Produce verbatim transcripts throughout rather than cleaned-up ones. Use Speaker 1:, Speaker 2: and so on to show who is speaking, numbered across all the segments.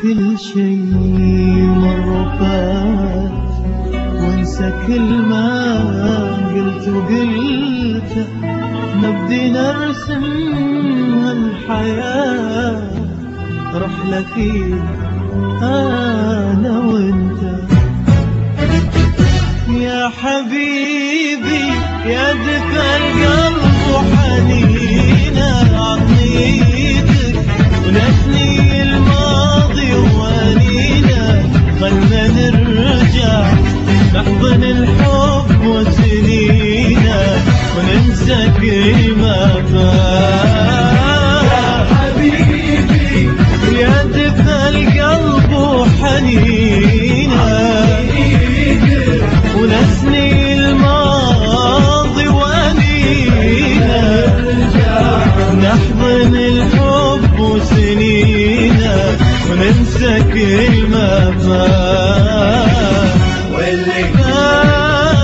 Speaker 1: كل شي مر وفات، وانسى كل ما قلت وقلته، نبدي نرسم هالحياة رحلة فيها أنا وانت. يا حبيبي يا دفى القلب وحنينه، عطني ايدك ونسني الماضي وانينه، خلنا نرجع نحضن الحب وسنينه وننسى كل ما فات. يا حبيبي يا دفى القلب وحنينه، ونسني الماضي وانينه، نحضن الحب وسنينه وننسى كل ما فات. واللي فات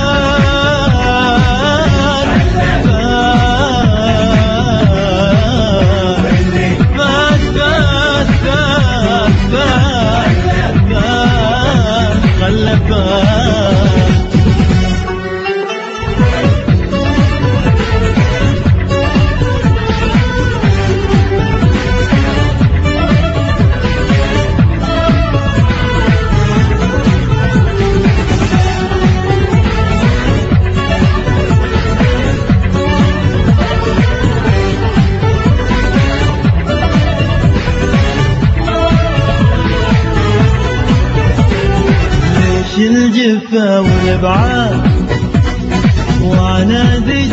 Speaker 1: واللي فات فات فات فات فات خلى فات. الجفا والابعاد وعناد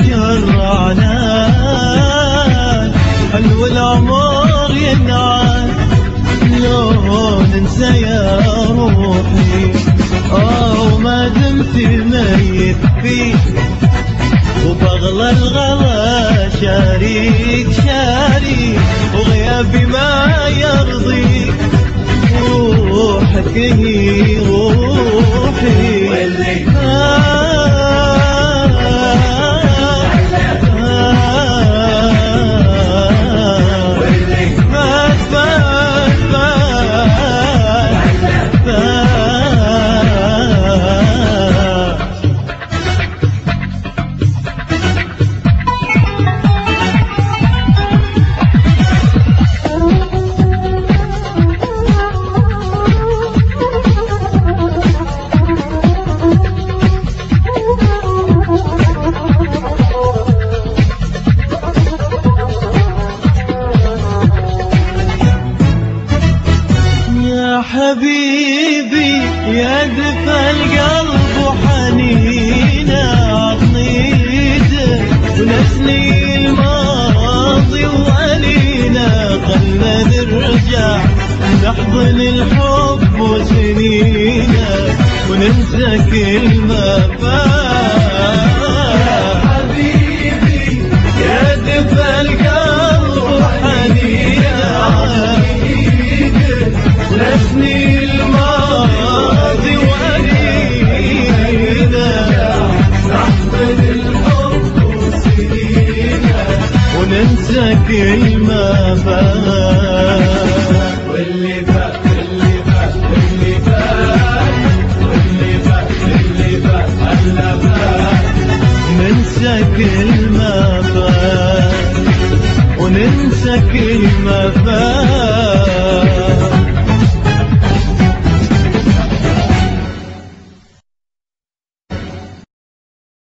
Speaker 1: جرعنان، حلو العمر ينعاد لو ننسى يا روحي. اه ما دمت ميت فيك وبغلى الغلا شاريك شاريك، وغيابي ما يرضيك، روحك هي روحي. واللي فات واللي فات فات فات فات. حبيبي يا دفى القلب وحنينه، عطني ايدك ونسني الماضي وانينه، خلنا نرجع نحضن الحب وسنينه وننسى كل ما فات. حبيبي يا دفى القلب وحنينه، نسني الماضي وانينه، نحضن الحب وسنينه وننسى كل ما فات. واللي فات واللي فات واللي فات واللي فات واللي فات خلى فات، ننسى كل ما فات وننسى كل ما فات.